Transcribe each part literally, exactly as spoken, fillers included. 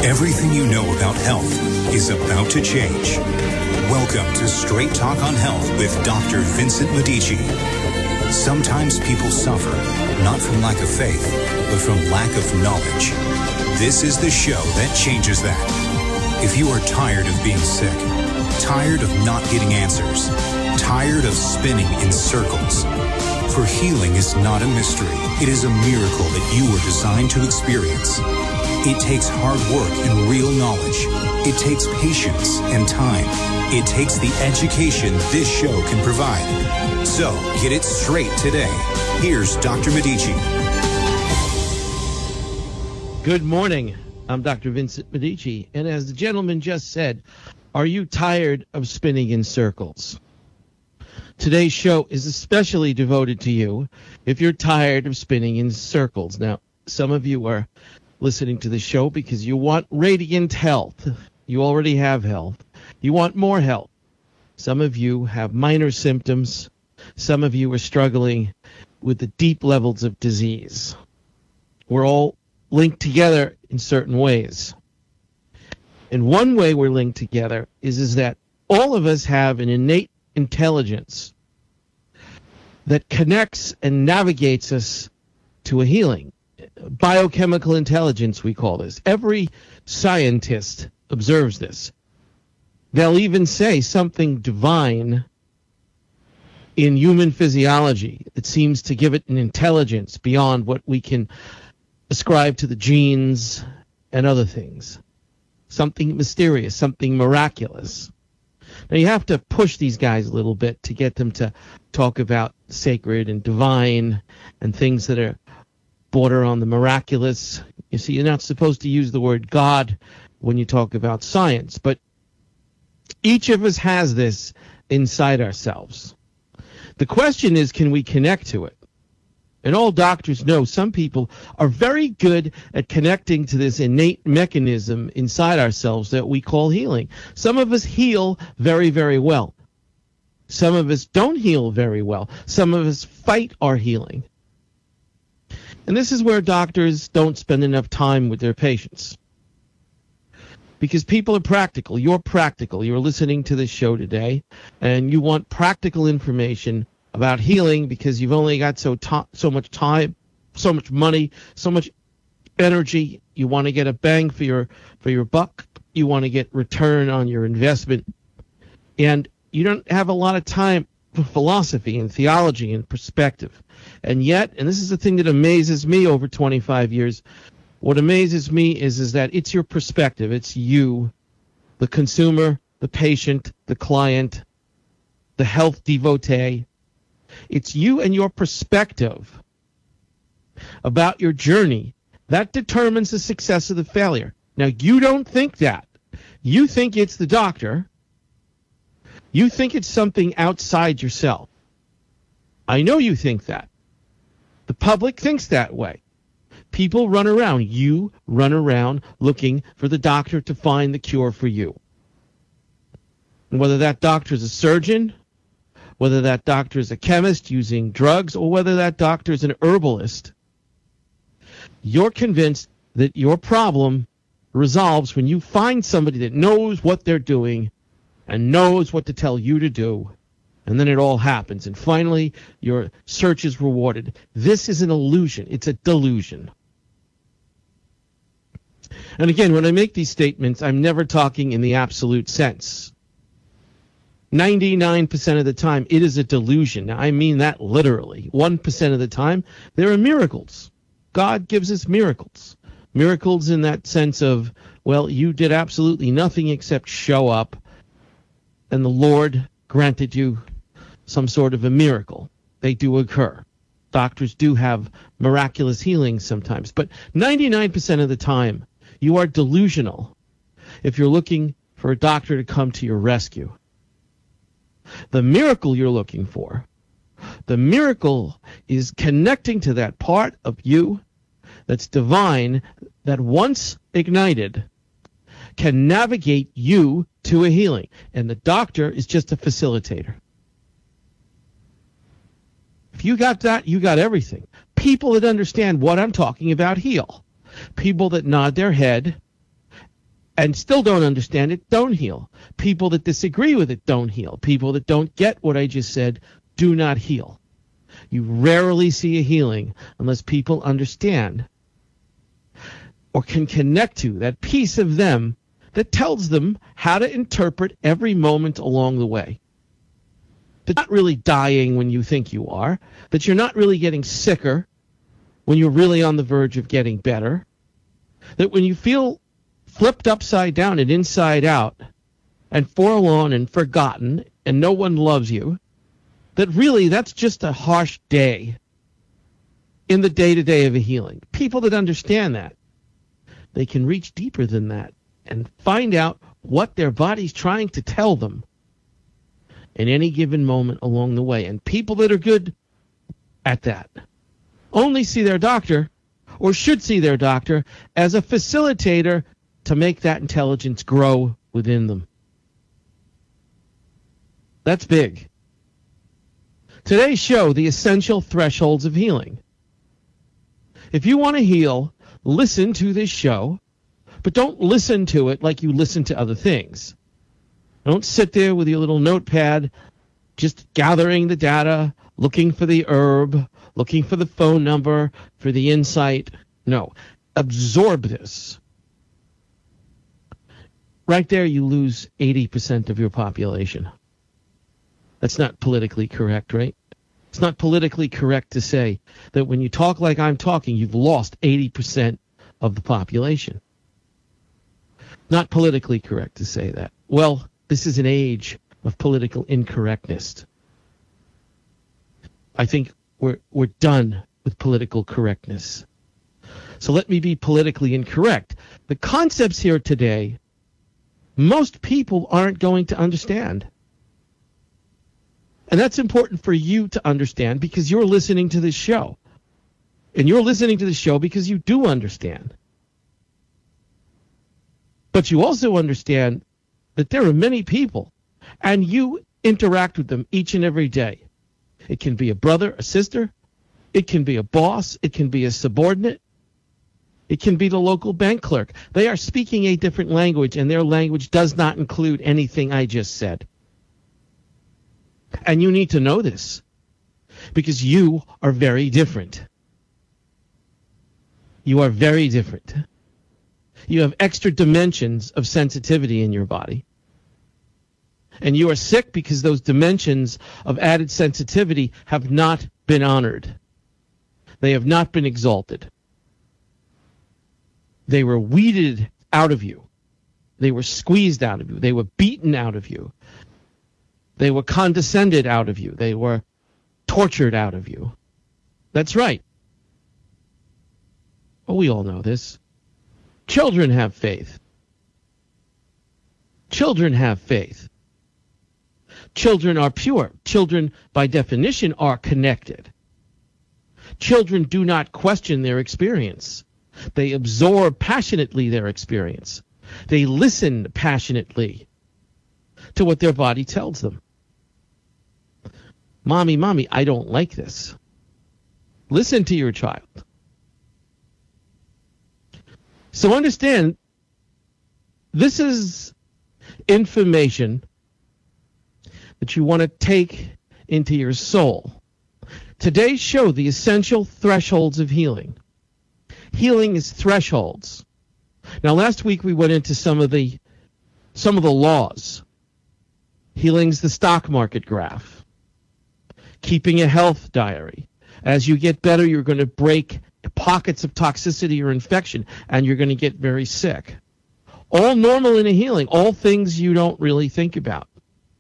Everything you know about health is about to change. Welcome to Straight Talk on Health with Doctor Vincent Medici. Sometimes people suffer, not from lack of faith, but from lack of knowledge. This is the show that changes that. If you are tired of being sick, tired of not getting answers, tired of spinning in circles, for healing is not a mystery. It is a miracle that you were designed to experience. It takes hard work and real knowledge. It takes patience and time. It takes the education this show can provide. So, get it straight today. Here's Doctor Medici. Good morning. I'm Doctor Vincent Medici. And as the gentleman just said, are you tired of spinning in circles? Today's show is especially devoted to you if you're tired of spinning in circles. Now, some of you are listening to the show because you want radiant health. You already have health. You want more health. Some of you have minor symptoms. Some of you are struggling with the deep levels of disease. We're all linked together in certain ways. And one way we're linked together is, is that all of us have an innate intelligence that connects and navigates us to a healing. Biochemical intelligence, we call this. Every scientist observes this. They'll even say something divine in human physiology that seems to give it an intelligence beyond what we can ascribe to the genes and other things. Something mysterious, something miraculous. Now, you have to push these guys a little bit to get them to talk about sacred and divine and things that are border on the miraculous. You see, you're not supposed to use the word God when you talk about science, but each of us has this inside ourselves. The question is, can we connect to it? And all doctors know some people are very good at connecting to this innate mechanism inside ourselves that we call healing. Some of us heal very, very well. Some of us don't heal very well. Some of us fight our healing. And this is where doctors don't spend enough time with their patients. Because people are practical. You're practical. You're listening to this show today, and you want practical information about healing because you've only got so to- so much time, so much money, so much energy. You want to get a bang for your for your buck. You want to get return on your investment. And you don't have a lot of time for philosophy and theology and perspective. And yet, and this is the thing that amazes me over twenty-five years, what amazes me is, is that it's your perspective. It's you, the consumer, the patient, the client, the health devotee. It's you and your perspective about your journey. That determines the success of the failure. Now, you don't think that. You think it's the doctor. You think it's something outside yourself. I know you think that. The public thinks that way. People run around. You run around looking for the doctor to find the cure for you. And whether that doctor is a surgeon, whether that doctor is a chemist using drugs, or whether that doctor is an herbalist, you're convinced that your problem resolves when you find somebody that knows what they're doing and knows what to tell you to do. And then it all happens. And finally, your search is rewarded. This is an illusion. It's a delusion. And again, when I make these statements, I'm never talking in the absolute sense. ninety-nine percent of the time, it is a delusion. Now, I mean that literally. one percent of the time, there are miracles. God gives us miracles. Miracles in that sense of, well, you did absolutely nothing except show up, and the Lord granted you some sort of a miracle. They do occur. Doctors do have miraculous healings sometimes. But ninety-nine percent of the time, you are delusional if you're looking for a doctor to come to your rescue. The miracle you're looking for, the miracle is connecting to that part of you that's divine, that once ignited can navigate you to a healing. And the doctor is just a facilitator. If you got that, you got everything. People that understand what I'm talking about heal. People that nod their head and still don't understand it don't heal. People that disagree with it don't heal. People that don't get what I just said do not heal. You rarely see a healing unless people understand or can connect to that piece of them that tells them how to interpret every moment along the way. That you're not really dying when you think you are, that you're not really getting sicker when you're really on the verge of getting better, that when you feel flipped upside down and inside out and forlorn and forgotten and no one loves you, that really that's just a harsh day in the day-to-day of a healing. People that understand that, they can reach deeper than that and find out what their body's trying to tell them in any given moment along the way. And people that are good at that only see their doctor, or should see their doctor, as a facilitator to make that intelligence grow within them. That's big. Today's show, the essential thresholds of healing. If you want to heal, listen to this show, but don't listen to it like you listen to other things. Don't sit there with your little notepad just gathering the data, looking for the herb, looking for the phone number, for the insight. No. Absorb this. Right there, you lose eighty percent of your population. That's not politically correct, right? It's not politically correct to say that when you talk like I'm talking, you've lost eighty percent of the population. Not politically correct to say that. Well, this is an age of political incorrectness. I think we're we're done with political correctness. So let me be politically incorrect. The concepts here today, most people aren't going to understand. And that's important for you to understand because you're listening to this show. And you're listening to the show because you do understand. But you also understand that there are many people, and you interact with them each and every day. It can be a brother, a sister. It can be a boss. It can be a subordinate. It can be the local bank clerk. They are speaking a different language, and their language does not include anything I just said. And you need to know this because you are very different. You are very different. You have extra dimensions of sensitivity in your body. And you are sick because those dimensions of added sensitivity have not been honored. They have not been exalted. They were weeded out of you. They were squeezed out of you. They were beaten out of you. They were condescended out of you. They were tortured out of you. That's right. Well, we all know this. Children have faith. Children have faith. Children are pure. Children, by definition, are connected. Children do not question their experience. They absorb passionately their experience. They listen passionately to what their body tells them. Mommy, mommy, I don't like this. Listen to your child. So understand, this is information that you want to take into your soul. Today's show, the essential thresholds of healing. Healing is thresholds. Now, last week we went into some of the some of the laws. Healing's the stock market graph. Keeping a health diary. As you get better, you're going to break pockets of toxicity or infection, and you're going to get very sick. All normal in a healing, all things you don't really think about.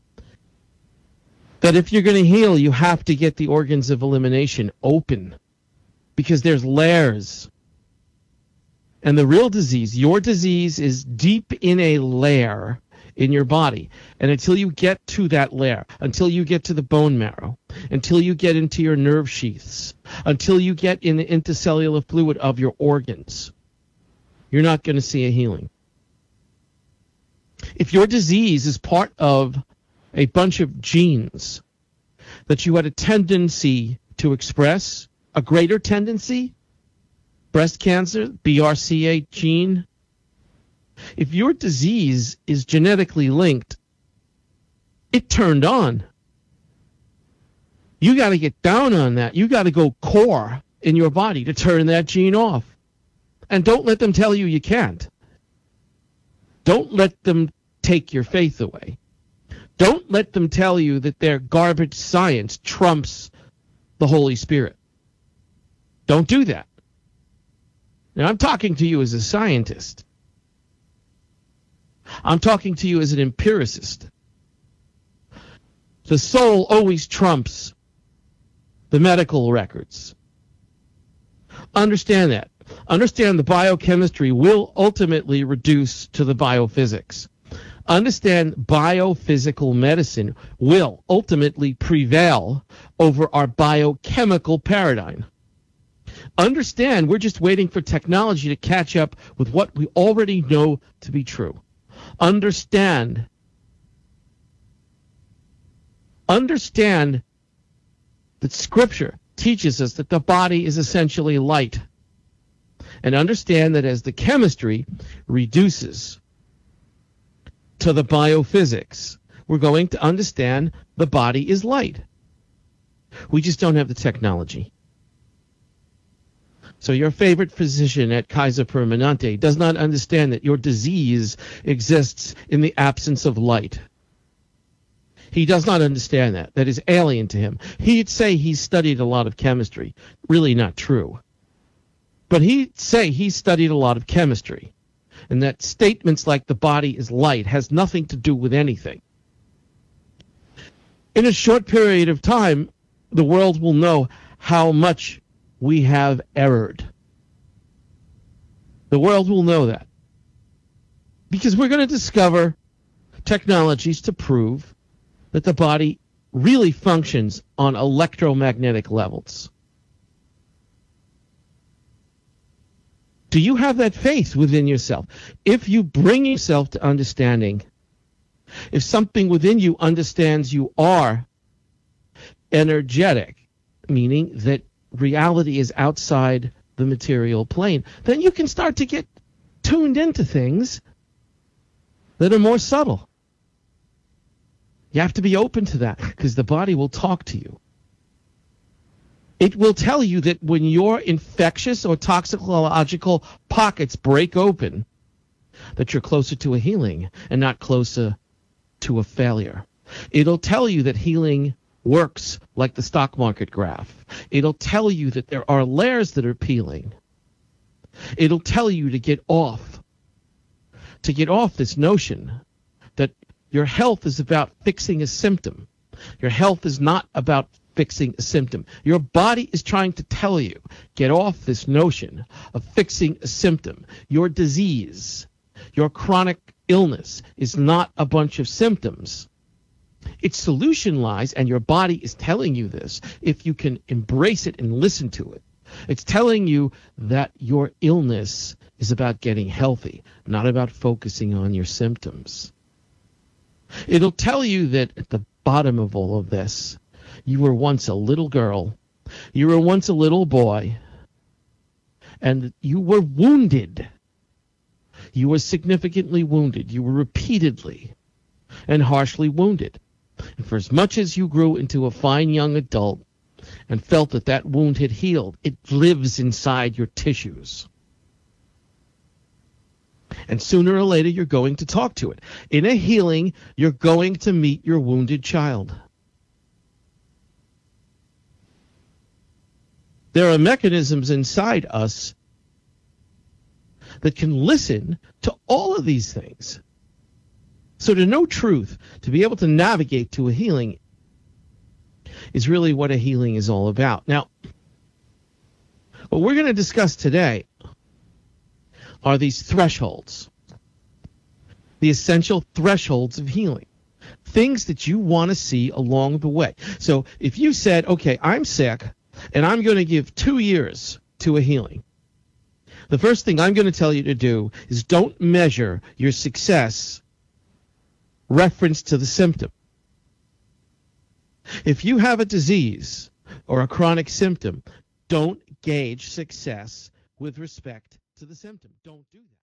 That if you're going to heal, you have to get the organs of elimination open because there's layers. And the real disease, your disease, is deep in a layer in your body. And until you get to that layer, until you get to the bone marrow, until you get into your nerve sheaths, until you get in the intercellular fluid of your organs, you're not going to see a healing. If your disease is part of a bunch of genes that you had a tendency to express, a greater tendency, breast cancer, B R C A gene, If your disease is genetically linked, it turned on. You got to get down on that. You got to go core in your body to turn that gene off. And don't let them tell you you can't. Don't let them take your faith away. Don't let them tell you that their garbage science trumps the Holy Spirit. Don't do that. Now, I'm talking to you as a scientist. I'm talking to you as an empiricist. The soul always trumps the medical records. Understand that. Understand the biochemistry will ultimately reduce to the biophysics. Understand biophysical medicine will ultimately prevail over our biochemical paradigm. Understand we're just waiting for technology to catch up with what we already know to be true. Understand. Understand that Scripture teaches us that the body is essentially light. And understand that as the chemistry reduces to the biophysics, we're going to understand the body is light. We just don't have the technology. So your favorite physician at Kaiser Permanente does not understand that your disease exists in the absence of light. He does not understand that. That is alien to him. He'd say he's studied a lot of chemistry. Really not true. But he'd say he studied a lot of chemistry, and that statements like the body is light has nothing to do with anything. In a short period of time, the world will know how much we have erred. The world will know that. Because we're going to discover technologies to prove that the body really functions on electromagnetic levels. Do you have that faith within yourself? If you bring yourself to understanding, if something within you understands you are energetic, meaning that reality is outside the material plane, then you can start to get tuned into things that are more subtle. You have to be open to that because the body will talk to you. It will tell you that when your infectious or toxicological pockets break open, that you're closer to a healing and not closer to a failure. It'll tell you that healing works like the stock market graph. It'll tell you that there are layers that are peeling. It'll tell you to get off, to get off this notion that your health is about fixing a symptom. Your health is not about fixing a symptom. Your body is trying to tell you, get off this notion of fixing a symptom. Your disease, your chronic illness is not a bunch of symptoms. Its solution lies, and your body is telling you this, if you can embrace it and listen to it. It's telling you that your illness is about getting healthy, not about focusing on your symptoms. It'll tell you that at the bottom of all of this, you were once a little girl, you were once a little boy, and you were wounded. You were significantly wounded. You were repeatedly and harshly wounded. And for as much as you grew into a fine young adult and felt that that wound had healed, it lives inside your tissues. And sooner or later, you're going to talk to it. In a healing, you're going to meet your wounded child. There are mechanisms inside us that can listen to all of these things. So to know truth, to be able to navigate to a healing, is really what a healing is all about. Now, what we're going to discuss today are these thresholds, the essential thresholds of healing, things that you want to see along the way. So if you said, okay, I'm sick, and I'm going to give two years to a healing, the first thing I'm going to tell you to do is don't measure your success reference to the symptom. If you have a disease or a chronic symptom, don't gauge success with respect to the symptom. Don't do that.